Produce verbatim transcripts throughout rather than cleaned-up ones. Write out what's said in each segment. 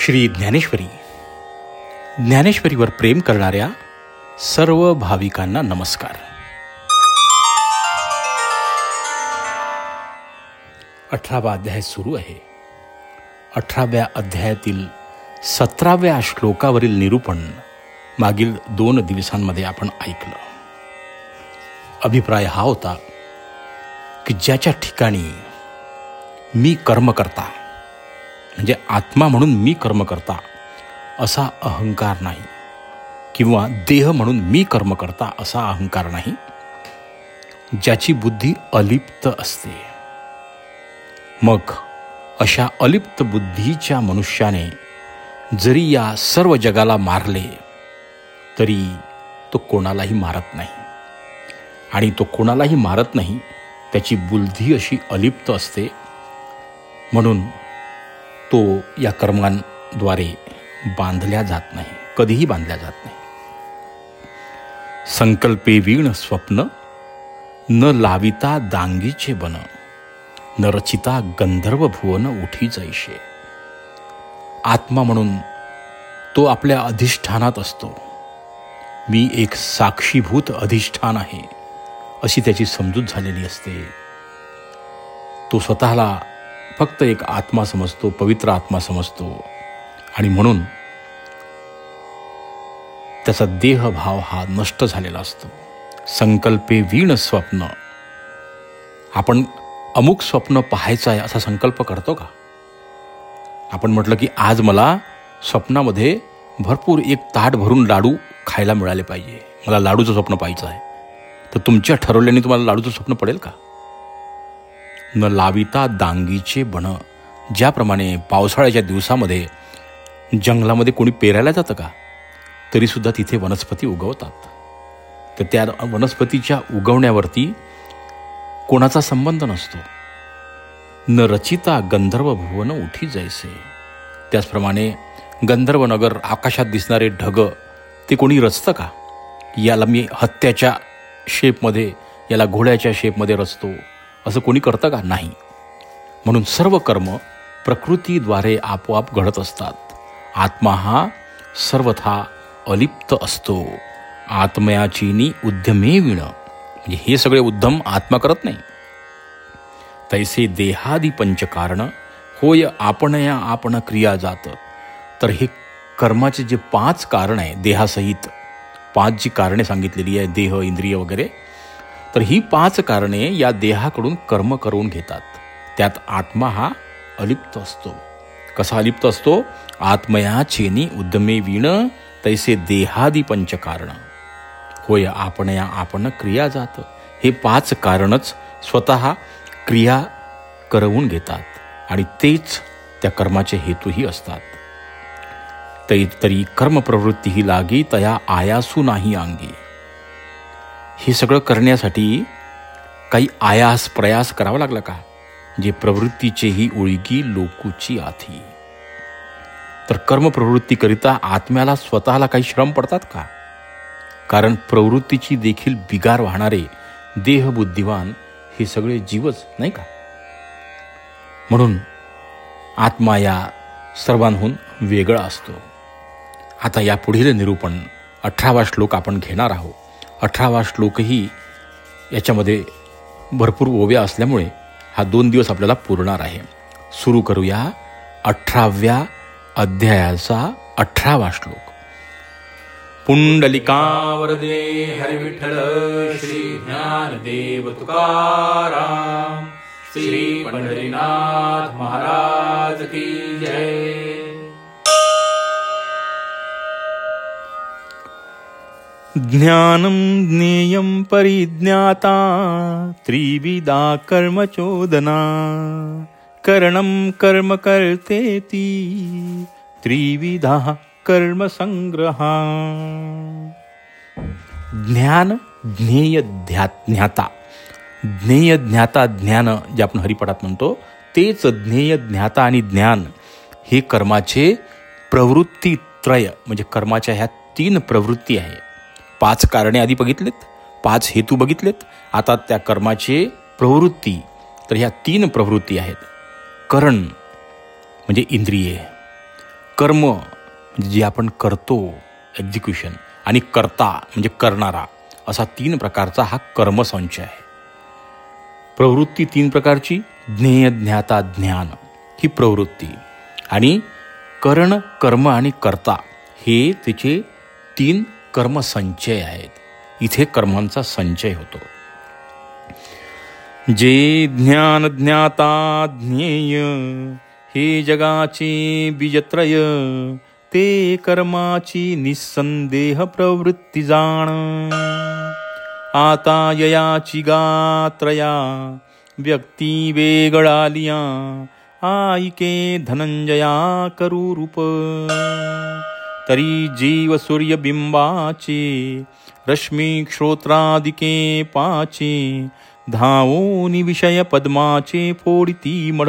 श्री ज्ञानेश्वरी. ज्ञानेश्वरीवर प्रेम करणाऱ्या सर्व भाविकांना नमस्कार. अठरावा अध्याय सुरू आहे. अठराव्या अध्यायातील सतराव्या श्लोकावरील निरूपण मागील दोन दिवसांमध्ये आपण ऐकलं. अभिप्राय हा होता की ज्याच्या ठिकाणी मी कर्म करता म्हणजे आत्मा म्हणून मी कर्म करता असा अहंकार नाही, किंवा देह म्हणून मी कर्म करता असा अहंकार नाही, ज्याची बुद्धी अलिप्त असते, मग अशा अलिप्त बुद्धीच्या मनुष्याने जरी या सर्व जगाला मारले तरी तो कोणालाही मारत नाही. आणि तो कोणालाही मारत नाही, त्याची बुद्धी अशी अलिप्त असते, म्हणून तो या कर्मांद्वारे बांधल्या जात नाही, कधीही बांधल्या जात नाही. संकल्पे वीण स्वप्न न लाविता दांगीचे बन, न रचिता गंधर्व भुवन उठी जैसे. आत्मा म्हणून तो आपल्या अधिष्ठानात असतो. मी एक साक्षीभूत अधिष्ठान आहे अशी त्याची समजूत झालेली असते. तो स्वतःला फक्त एक आत्मा समजतो, पवित्र आत्मा समजतो, आणि म्हणून त्याचा देहभाव हा नष्ट झालेला असतो. संकल्पे वीण स्वप्न. आपण अमुक स्वप्न पाहायचं आहे असा संकल्प करतो का? आपण म्हटलं की आज मला स्वप्नामध्ये भरपूर एक ताट भरून लाडू खायला मिळाले पाहिजे, मला लाडूचं स्वप्न पाहायचं आहे, तर तुमच्या ठरवल्याने तुम्हाला लाडूचं स्वप्न पडेल का? न लाविता दांगीचे बन. ज्याप्रमाणे पावसाळ्याच्या दिवसामध्ये जंगलामध्ये कोणी पेरायला जातं का, तरीसुद्धा तिथे वनस्पती उगवतात. तर त्या वनस्पतीच्या उगवण्यावरती कोणाचा संबंध नसतो. न रचिता गंधर्व भुवन उठी जैसे. त्याचप्रमाणे गंधर्वनगर, आकाशात दिसणारे ढग, ते कोणी रचतं का? याला मी हत्याच्या शेपमध्ये, याला घोड्याच्या शेपमध्ये रचतो असं कोणी करतं का? नाही. म्हणून सर्व कर्म प्रकृतीद्वारे आपोआप घडत असतात. आत्मा हा सर्वथा अलिप्त असतो. आत्मयाचीनी उद्यमे विण. म्हणजे हे सगळे उद्यम आत्मा करत नाही. तैसे देहादी पंचकारण होय आपणया आपण क्रिया जात. तर हे कर्माचे जे पाच कारण आहे, देहासहित पाच जी कारणे सांगितलेली आहे, देह, इंद्रिय वगैरे, तर ही पाच कारणे या देहाकडून कर्म करून घेतात. त्यात आत्मा हा अलिप्त असतो. कसा अलिप्त असतो? आत्मया चेनी उद्यमे वीण तैसे देहादी पंचकारण होय आपणया आपण क्रिया जात. हे पाच कारणच स्वतः क्रिया करवून घेतात आणि तेच त्या कर्माचे हेतूही असतात. तरी तरी कर्मप्रवृत्ती ही लागी तया आयासू नाही अंगी. हे सगळं करण्यासाठी काही आयास प्रयास करावा लागला का? जे प्रवृत्तीचेही उळगी लोकूची आथी. तर कर्मप्रवृत्तीकरिता आत्म्याला स्वतःला काही श्रम पडतात का? कारण प्रवृत्तीची देखील बिगार वाहणारे देहबुद्धिवान हे सगळे जीवच नाही का? म्हणून आत्मा या सर्वांहून वेगळा असतो. आता या पुढील निरूपण अठरावा श्लोक आपण घेणार आहोत. अठरावा श्लोकही याच्यामध्ये भरपूर ओव्या असल्यामुळे हा दोन दिवस आपल्याला पुरणार आहे. सुरू करूया अठराव्या अध्यायाचा अठरावा श्लोक. पुंडलिकावरदे हरि विठ्ठल श्री ज्ञानदेव तुकाराम श्री पंढरीनाथ महाराज की जय. ज्ञानं ज्ञेयं परिज्ञाता त्रिविधा कर्मचोदना करणं कर्म कर्तेति त्रिविधा कर्मसंग्रहा. ज्ञान, ज्ञेय, ज्ञाता. ज्ञेय, ज्ञाता, ज्ञान जे आपण हरिपाठात म्हणतो तेच ज्ञेय, ज्ञाता आणि ज्ञान हे कर्माचे प्रवृत्तीत्रय, म्हणजे कर्माच्या ह्या तीन प्रवृत्ती आहे. पाच कारणे आधी बघितलेत, पाच हेतू बघितलेत, आता त्या कर्माचे प्रवृत्ती. तर ह्या तीन प्रवृत्ती आहेत. करण म्हणजे इंद्रिये, कर्म जे आपण करतो, एक्झिक्युशन, आणि कर्ता म्हणजे करणारा, असा तीन प्रकारचा हा कर्मसंचय आहे. प्रवृत्ती तीन प्रकारची: ज्ञेय, ज्ञाता, ज्ञान ही प्रवृत्ती, आणि करण, कर्म आणि कर्ता हे तिचे तीन कर्मसंचय आहेत. इथे कर्मांचा संचय होतो. जे ज्ञान, ज्ञाता, ज्ञेय हे जगाचे बीजत्रय, ते कर्माची निसंदेह प्रवृत्ती जाण. आता ययाची गात्रया व्यक्ती वेगळालिया, आईके धनंजया करू रूप. तरी जीव सूर्यबिंबाचे रश्मी श्रोत्रादिके पाचे, धावोनी विषय पद्माचे फोडिती मड.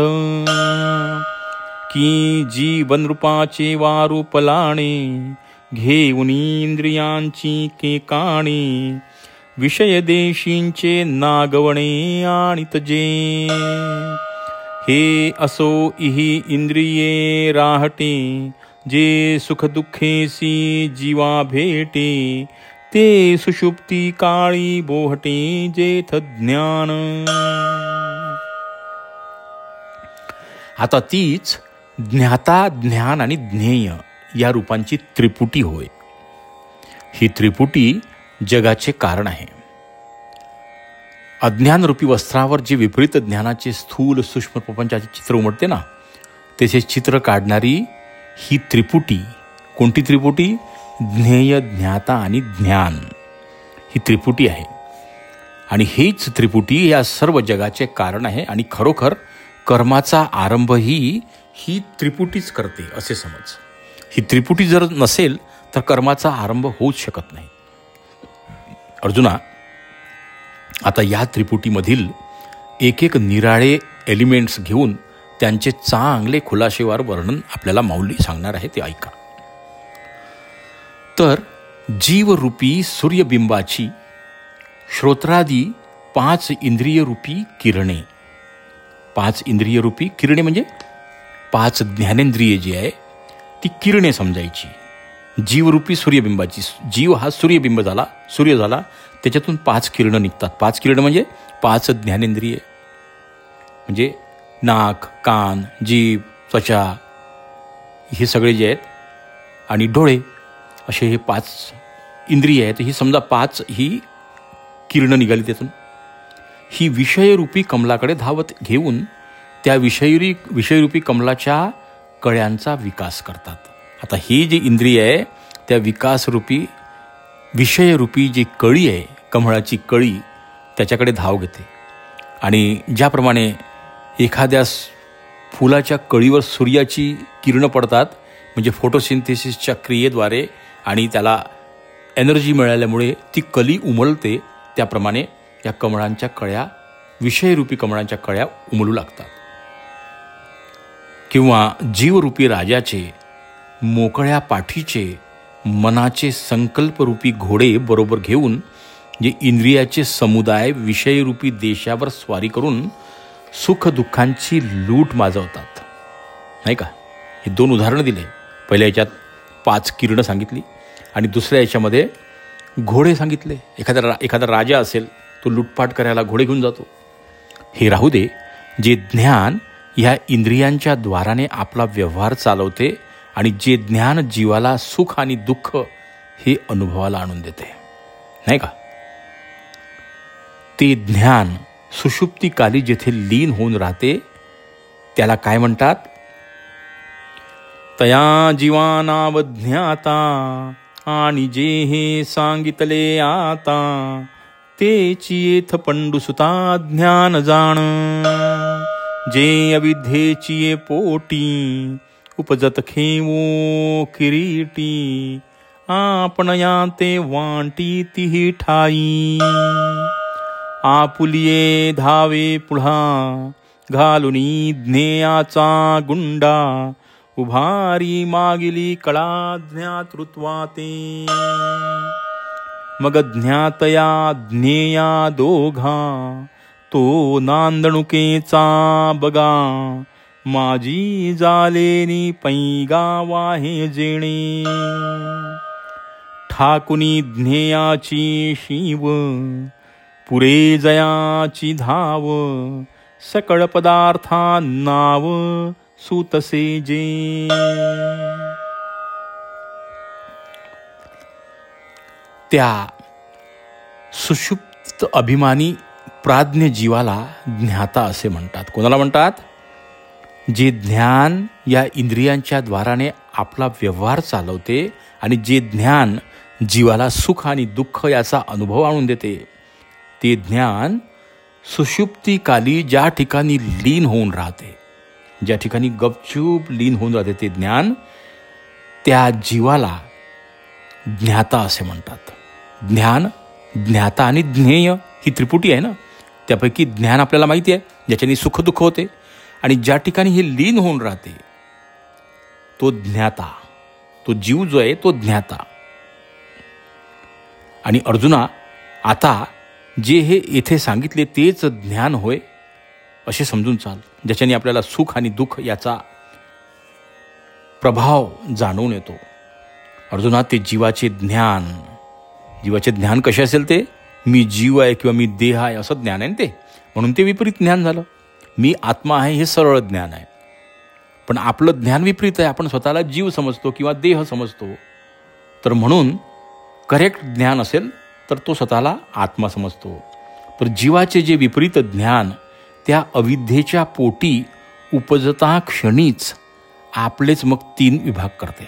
की जीवन रूपाचे वारूप लाणे, घेऊन इंद्रियांची के काणे, विषय देशींचे नागवणे आणित जे. हे असो इही इंद्रिये राहटे, जे सुख दुःखेसी जीवा भेटे, ते सुषुप्ती काळी बोहटे जेथ ज्ञान. आता तीच ज्ञाता, ज्ञान आणि ज्ञेय या रूपांची त्रिपुटी होय. ही त्रिपुटी जगाचे कारण आहे. अज्ञानरूपी वस्त्रावर जे विपरीत ज्ञानाचे स्थूल सूक्ष्म प्रपंचाचे चित्र उमटते ना, त्याचे चित्र काढणारी ही त्रिपुटी. कोणती त्रिपुटी? ज्ञेय, ज्ञाता आणि ज्ञान ही त्रिपुटी आहे. आणि हीच त्रिपुटी या सर्व जगाचे कारण आहे. आणि खरोखर कर्माचा आरंभही ही त्रिपुटीच करते असे समज. ही त्रिपुटी जर नसेल तर कर्माचा आरंभ होऊच शकत नाही. अर्जुना, आता या त्रिपुटीमधील एक एक निराळे एलिमेंट्स घेऊन त्यांचे चांगले खुलाशेवार वर्णन आपल्याला माऊली सांगणार आहे, ते ऐका. तर जीवरूपी सूर्यबिंबाची श्रोत्रादी पाच इंद्रियरूपी किरणे, पाच इंद्रियरूपी किरणे म्हणजे पाच ज्ञानेंद्रिये जी आहे ती किरणे समजायची. जीवरूपी सूर्यबिंबाची, जीव हा सूर्यबिंब झाला, सूर्य झाला, त्याच्यातून पाच किरणं निघतात. पाच किरणं म्हणजे पाच ज्ञानेंद्रिये, म्हणजे नाक, कान, जीभ, त्वचा हे सगळे जे आहेत, आणि डोळे, असे हे पाच इंद्रिय आहेत. ही समजा पाच ही किरणं निघाली त्यातून. ही विषयरूपी कमलाकडे धावत घेऊन त्या विषयरूपी विषयरूपी कमलाच्या कळ्यांचा विकास करतात. आता ही जी इंद्रिय आहे त्या विकासरूपी विषयरूपी जी कळी आहे, कमळाची कळी, त्याच्याकडे धाव घेते. आणि ज्याप्रमाणे एखाद्या फुलाच्या कळीवर सूर्याची किरणं पडतात, म्हणजे फोटोसिंथेसिसच्या क्रियेद्वारे, आणि त्याला एनर्जी मिळाल्यामुळे ती कली उमलते, त्याप्रमाणे या कमळांच्या कळ्या, विषयरूपी कमळांच्या कळ्या उमलू लागतात. किंवा जीवरूपी राजाचे मोकळ्या पाठीचे मनाचे संकल्परूपी घोडे बरोबर घेऊन जे इंद्रियाचे समुदाय विषयरूपी देशावर स्वारी करून सुखदुःखांची लूट माजवतात, नाही का? हे दोन उदाहरणं दिले. पहिल्या याच्यात पाच किरणं सांगितली आणि दुसऱ्या याच्यामध्ये घोडे सांगितले. एखादा रा एखादा राजा असेल, तो लूटपाट करायला घोडे घेऊन जातो. हे राहू दे. जे ज्ञान ह्या इंद्रियांच्या द्वाराने आपला व्यवहार चालवते आणि जे ज्ञान जीवाला सुख आणि दुःख हे अनुभवाला आणून देते, नाही का? ते ज्ञान सुषुप्तीकाली जेथे लीन होऊन राहते त्याला काय म्हणतात? तया जीवानावज्ञाता आणि जे हे सांगितले आता, तेची येथ पंडुसुता ज्ञान जाण. जे अविद्येची पोटी उपजत खेवो किरीटी, आपण या ते वांटी तिही ठाई. आपुलिये धावे पुढा घालुनी ज्ञेयाचा गुंडा, उभारी मागिली कळा ज्ञातृत्वाते. मग ज्ञातया ज्ञेया दोघा, तो नांदणुकेचा बगा. माझी जालेनी पैगा वाहे जेणे. ठाकुनी ज्ञेयाची शिव पुरे जयाची धाव. सकळ पदार्था नाव सुतसे जे. त्या सुषुप्त अभिमानी प्राज्ञ जीवाला ज्ञाता असे म्हणतात. कोणाला म्हणतात? जे ज्ञान या इंद्रियांच्या द्वाराने आपला व्यवहार चालवते आणि जे ज्ञान जीवाला सुख आणि दुःख याचा अनुभव आणून देते. ते ज्ञान सुषुप्तीकाली ज्या ठिकाणी लीन होऊन राहते, ज्या ठिकाणी गपचूप लीन होऊन राहते, ते ज्ञान त्या जीवाला ज्ञाता असे म्हणतात. ज्ञान, ज्ञाता आणि ज्ञेय ही त्रिपुटी आहे ना. त्यापैकी ज्ञान आपल्याला माहिती आहे, ज्याच्याने सुख दुःख होते, आणि ज्या ठिकाणी हे लीन होऊन राहते तो ज्ञाता, तो जीव जो आहे तो ज्ञाता. आणि अर्जुना, आता जे हे येथे सांगितले तेच ज्ञान होय असे समजून चाल, ज्याच्याने आपल्याला सुख आणि दुःख याचा प्रभाव जाणवून येतो. अर्जुना, ते जीवाचे ज्ञान, जीवाचे ज्ञान कसे असेल? ते मी जीव आहे किंवा मी देह आहे असं ज्ञान आहे ते, म्हणून ते विपरीत ज्ञान झालं. मी आत्मा आहे हे सरळ ज्ञान आहे. पण आपलं ज्ञान विपरीत आहे. आपण स्वतःला जीव समजतो किंवा देह समजतो. तर म्हणून करेक्ट ज्ञान असेल तर तो स्वतःला आत्मा समजतो. तर जीवाचे जे विपरीत ज्ञान त्या अविद्येच्या पोटी उपजता क्षणीच आपलेच मग तीन विभाग करते.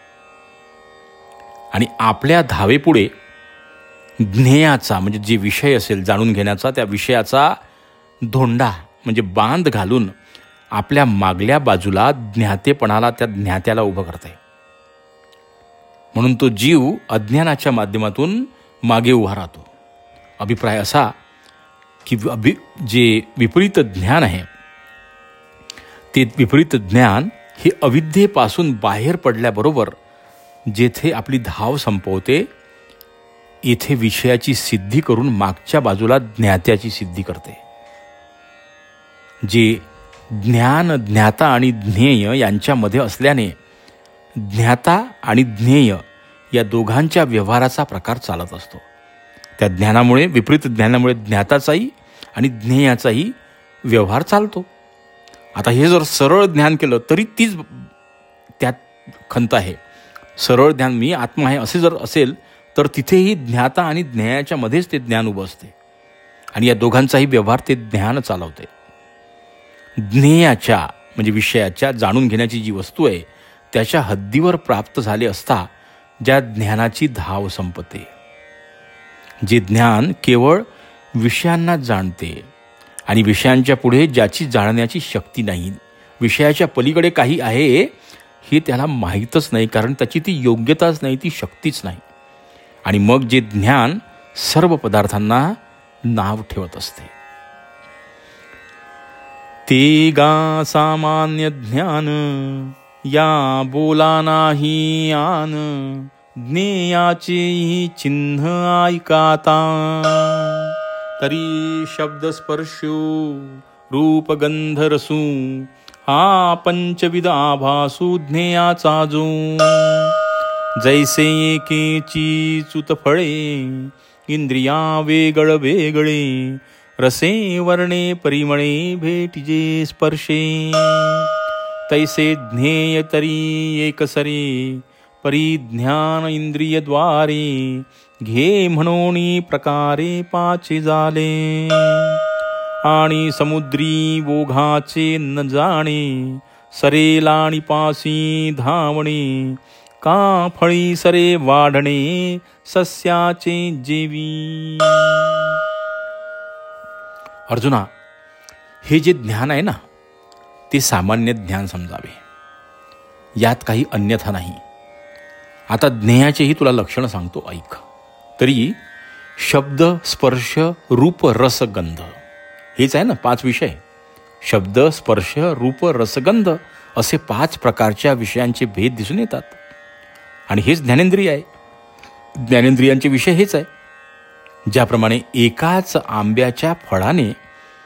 आणि आपल्या धावेपुढे ज्ञेयाचा म्हणजे जे विषय असेल जाणून घेण्याचा, त्या विषयाचा धोंडा म्हणजे बांध घालून आपल्या मागल्या बाजूला ज्ञातेपणाला, त्या ज्ञात्याला उभं करते. म्हणून तो जीव अज्ञानाच्या माध्यमातून मागे उभा राहतो. अभिप्राय असा की अभि जे विपरीत ज्ञान आहे ते विपरीत ज्ञान हे अविद्येपासून बाहेर पडल्याबरोबर जेथे आपली धाव संपवते, येथे विषयाची सिद्धी करून मागच्या बाजूला ज्ञात्याची सिद्धी करते. जे ज्ञान, ज्ञाता आणि ज्ञेय यांच्यामध्ये असल्याने ज्ञाता आणि ज्ञेय या दोघांच्या व्यवहाराचा प्रकार चालत असतो. त्या ज्ञानामुळे, विपरीत ज्ञानामुळे ज्ञाताचाही आणि ज्ञेयाचाही व्यवहार चालतो. आता हे जर सरळ ज्ञान केलं तरी तीच त्यात खंत आहे. सरळ ज्ञान, मी आत्मा आहे असे जर असेल तर तिथेही ज्ञाता आणि ज्ञेयाच्या मध्येच ते ज्ञान उभं असते आणि या दोघांचाही व्यवहार ते ज्ञान चालवते. ज्ञेयाच्या म्हणजे विषयाच्या जाणून घेण्याची जी वस्तू आहे त्याच्या हद्दीवर प्राप्त झाले असता ज्या ज्ञानाची धाव संपते. जे ज्ञान केवळ विषयांना जाणते आणि विषयांच्या पुढे ज्याची जाणण्याची शक्ती नाही, विषयाच्या पलीकडे काही आहे हे त्याला माहीतच नाही, कारण त्याची ती योग्यताच नाही, ती शक्तीच नाही. आणि मग जे ज्ञान सर्व पदार्थांना नाव ठेवत असते. ते गा सामान्य ज्ञान या बोला नाही आन. ज्ञेयाचे चिन्ह ऐकाता तरी शब्द स्पर्शो रूप गंध रसू. हा पंचविध आभासू ज्ञेयाचा जो. जैसे एकेची चुत फळे इंद्रिया वेगळ वेगळे. रसे वर्णे परिमळे भेटिजे स्पर्शे. तैसे ज्ञेय तरी एकसरे परिज्ञान इंद्रियद्वारे. घे म्हणून प्रकारे पाचे झाले. आणि समुद्री ओघाचे न जाणे. सरेला आणि पासी धावणे. का फळी सरे वाढणे सस्याचे जेवी. अर्जुना, हे जे ज्ञान आहे ना ते सामान्य ज्ञान समजावे, यात काही अन्यथा नाही. आता ज्ञेयाचेही तुला लक्षण सांगतो, ऐक. तरी शब्द, स्पर्श, रूप, रस, गंध हेच आहे ना पाच विषय. शब्द, स्पर्श, रूप, रसगंध असे पाच प्रकारच्या विषयांचे भेद दिसून येतात आणि हेच ज्ञानेंद्रिय आहे. ज्ञानेंद्रियांचे विषय हेच आहे. ज्याप्रमाणे एकाच आंब्याच्या फळाने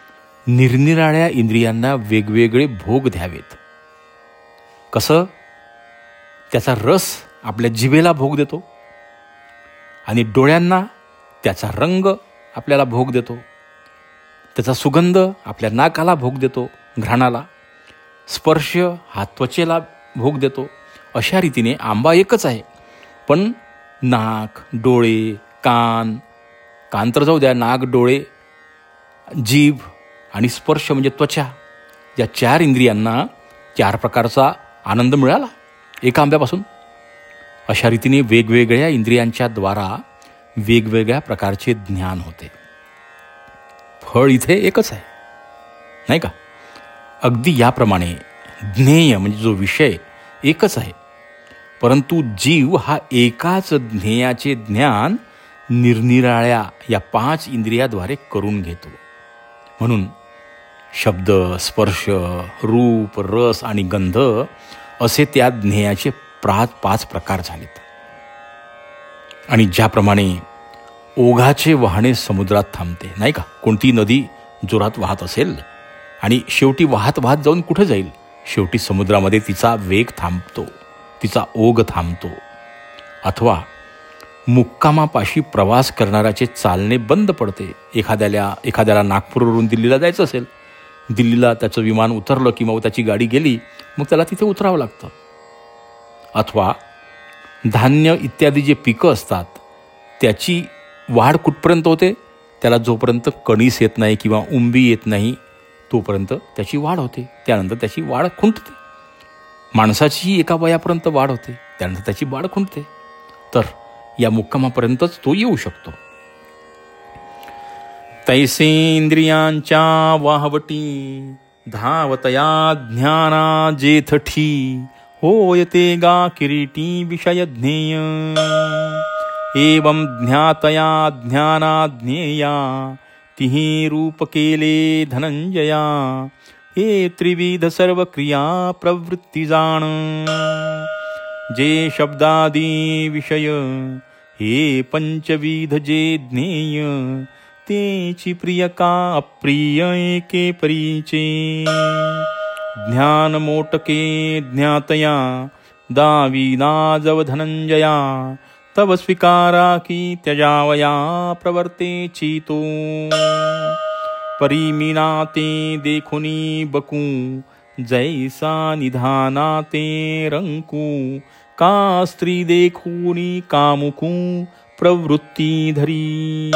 निरनिराळ्या इंद्रियांना वेगवेगळे भोग द्यावेत. कसं? त्याचा रस आपल्या जिभेला भोग देतो आणि डोळ्यांना त्याचा रंग आपल्याला भोग देतो, त्याचा सुगंध आपल्या नाकाला भोग देतो, घ्राणाला. स्पर्श हा त्वचेला भोग देतो. अशा रीतीने आंबा एकच आहे, पण नाक, डोळे, कान, कान तर जाऊ द्या, नाक, डोळे, जीभ आणि स्पर्श म्हणजे त्वचा, या चार इंद्रियांना चार प्रकारचा आनंद मिळाला एका आंब्यापासून. अशा रीतीने वेगवेगळ्या इंद्रियांच्या द्वारा वेगवेगळ्या प्रकारचे ज्ञान होते. फळ इथे एकच आहे, नाही का? अगदी याप्रमाणे ज्ञेय म्हणजे जो विषय एकच आहे, परंतु जीव हा एकाच ज्ञेयाचे ज्ञान निरनिराळ्या या पाच इंद्रियाद्वारे करून घेतो. म्हणून शब्द, स्पर्श, रूप, रस आणि गंध असे त्या ज्ञेयाचे प्रा पाच प्रकार झालेत. आणि ज्याप्रमाणे ओघाचे वाहने समुद्रात थांबते, नाही का? कोणती नदी जोरात वाहत असेल आणि शेवटी वाहत वाहत जाऊन कुठे जाईल? शेवटी समुद्रामध्ये तिचा वेग थांबतो, तिचा ओघ थांबतो. अथवा मुक्कामापाशी प्रवास करणाऱ्याचे चालणे बंद पडते. एखाद्याला एखाद्याला नागपूरवरून दिल्लीला जायचं असेल, दिल्लीला त्याचं विमान उतरलं किंवा त्याची गाडी गेली, मग त्याला तिथे उतरावं लागतं. अथवा धान्य इत्यादी जे पिकं असतात त्याची वाढ कुठपर्यंत होते? त्याला जोपर्यंत कणीस येत नाही किंवा उंबी येत नाही तोपर्यंत त्याची वाढ होते. त्यानंतर त्याची वाढ खुंटते. माणसाची एका वयापर्यंत वाढ होते, त्यानंतर त्याची वाढ खुंटते. तर या मुक्कामापर्यंतच तो येऊ शकतो. तैसे इंद्रियांच्या वाहवटी धावतया ज्ञाना जेथठी होयते गा किरीटी विषय ज्ञेय. एवं ज्ञातया ज्ञाना ज्ञेया तिही रूप केले धनंजया. हे त्रिविध सर्व क्रिया प्रवृत्ती जाण. जे शब्दादी विषय हे पंचविध जे ज्ञेय. तेची प्रिय का अप्रिय एके परीचे. ज्ञान मोटके ज्ञातया दाविना जव धनंजया. तव स्वीकारा की त्यजावया प्रवर्ते चितो. परिमीना ते देखुनी बकू जैसा निधाना ते रंकू. का स्त्री देखुनी कामुकू प्रवृत्ती धरी.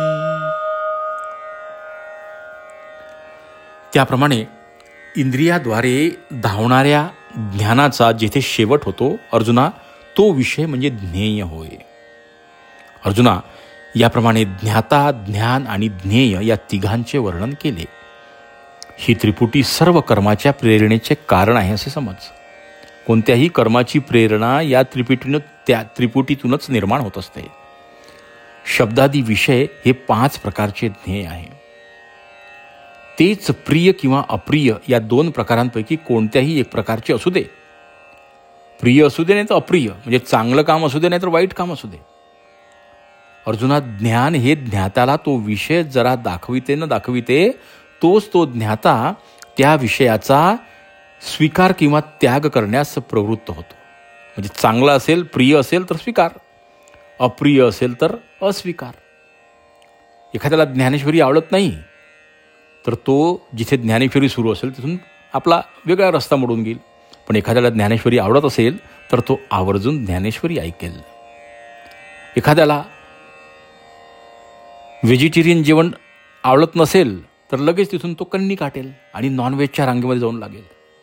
त्याप्रमाणे इंद्रियाद्वारे धावणाऱ्या ज्ञानाचा जेथे शेवट होतो अर्जुना, तो विषय म्हणजे ज्ञेय होय. अर्जुना, याप्रमाणे ज्ञाता, ज्ञान आणि ज्ञेय या तिघांचे वर्णन केले. ही त्रिपुटी सर्व कर्माच्या प्रेरणेचे कारण आहे असे समज. कोणत्याही कर्माची प्रेरणा या त्रिपुटीनं त्या त्रिपुटीतूनच निर्माण होत असते. शब्दादी विषय हे पाच प्रकारचे ज्ञेय आहे. तेच प्रिय किंवा अप्रिय या दोन प्रकारांपैकी कोणत्याही एक प्रकारचे असू दे. प्रिय असू दे नाही तर अप्रिय, म्हणजे चांगलं काम असू दे नाही तर वाईट काम असू दे. अर्जुना, ज्ञान हे ज्ञाताला तो विषय जरा दाखविते न दाखविते, तोच तो ज्ञाता त्या विषयाचा स्वीकार किंवा त्याग करण्यास प्रवृत्त होतो. म्हणजे चांगला असेल, प्रिय असेल तर स्वीकार, अप्रिय असेल तर अस्वीकार. एखाद्याला ज्ञानेश्वरी आवडत नाही तर तो जिथे ज्ञानेश्वरी सुरू असेल तिथून आपला वेगळा रस्ता मोडून घेईल. पण एखाद्याला ज्ञानेश्वरी आवडत असेल तर तो आवर्जून ज्ञानेश्वरी ऐकेल. एखाद्याला व्हेजिटेरियन जेवण आवडत नसेल तर लगेच तिथून तो कन्नी काटेल आणि नॉनव्हेजच्या रांगेमध्ये जाऊन लागेल.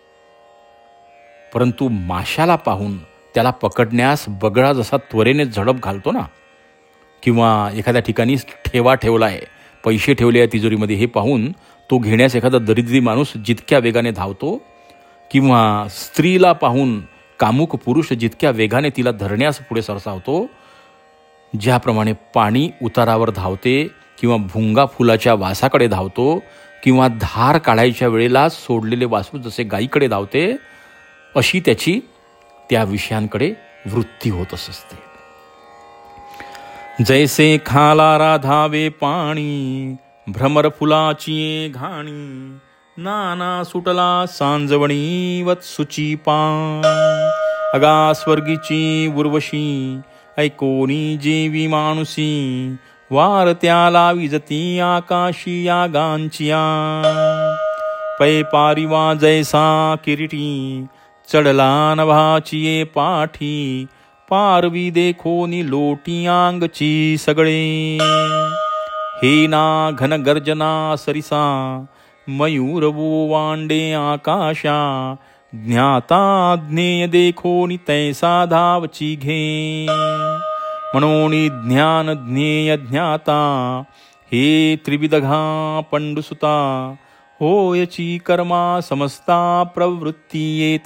परंतु माशाला पाहून त्याला पकडण्यास बगळा जसा त्वरेने झडप घालतो ना, किंवा एखाद्या ठिकाणी ठेवा ठेवला आहे, पैसे ठेवले आहे तिजोरीमध्ये, हे पाहून तो घेण्यास एखादा दरिद्री माणूस जितक्या वेगाने धावतो, किंवा स्त्रीला पाहून कामुक पुरुष जितक्या वेगाने तिला धरण्यास पुढे सरसावतो, ज्याप्रमाणे पाणी उतारावर धावते किंवा भुंगा फुलाच्या वासाकडे धावतो, किंवा धार काढायच्या वेळेला सोडलेले वासरू जसे गायीकडे धावते, अशी त्याची त्या विषयांकडे वृत्ती होत असते. जैसे खाला राधावे पाणी भ्रमर फुलाची घाणी, नाना सुटला सांजवणी वत्सुची पान. अगा स्वर्गीची उर्वशी, ऐकोनी जेवी माणुसी, वार त्याला विजती आकाशी यागांचिया. पै पारिवा जैसा किरीटी, चढला नभाचिये पाठी, पारवी देखोनी लोटी अंगची सगळे. हे ना घन गर्जना सरिसा, मयूर वो वांडे आकाशा, ज्ञाता ज्ञेय देखोनी तैसा धावची घे. मनोनी ज्ञान ज्ञेय ज्ञाता, हे त्रिविधघा पंडुसुता, होयची कर्मा समस्ता प्रवृत्ती येथ.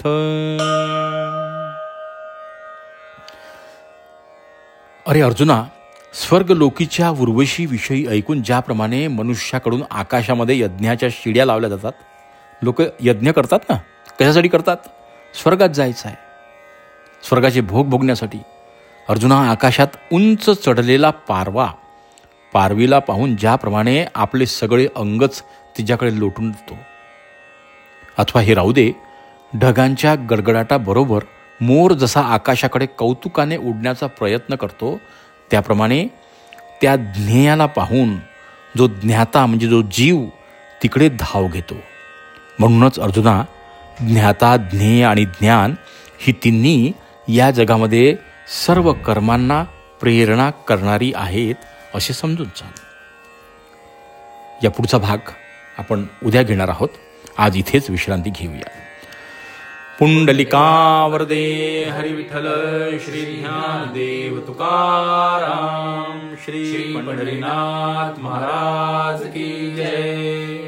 अरे अर्जुना, स्वर्गलोकीच्या उर्वशी विषयी ऐकून ज्याप्रमाणे मनुष्याकडून आकाशामध्ये यज्ञाच्या शिड्या लावल्या जातात, लोक यज्ञ करतात ना, कशासाठी करतात? स्वर्गात जायचं आहे, स्वर्गाचे भोग भोगण्यासाठी. अर्जुना, आकाशात उंच चढलेला पारवा, पारवीला पाहून ज्याप्रमाणे आपले सगळे अंगच तिच्याकडे लोटून देतो. अथवा हे राहू दे, ढगांच्या गडगडाटाबरोबर मोर जसा आकाशाकडे कौतुकाने उडण्याचा प्रयत्न करतो, त्याप्रमाणे त्या ज्ञेयाला पाहून जो ज्ञाता म्हणजे जो जीव तिकडे धाव घेतो. म्हणूनच अर्जुना, ज्ञाता, ज्ञेय आणि ज्ञान ही तिन्ही या जगामध्ये सर्व कर्मांना प्रेरणा करणारी आहेत असे समजून चाल. या पुढचा भाग आपण उद्या घेणार आहोत. आज इथेच विश्रांती घेऊया. पुंडलिकावरदे हरी विठ्ठल श्री ज्ञानदेव तुकाराम. श्री पंढरीनाथ महाराज की जय.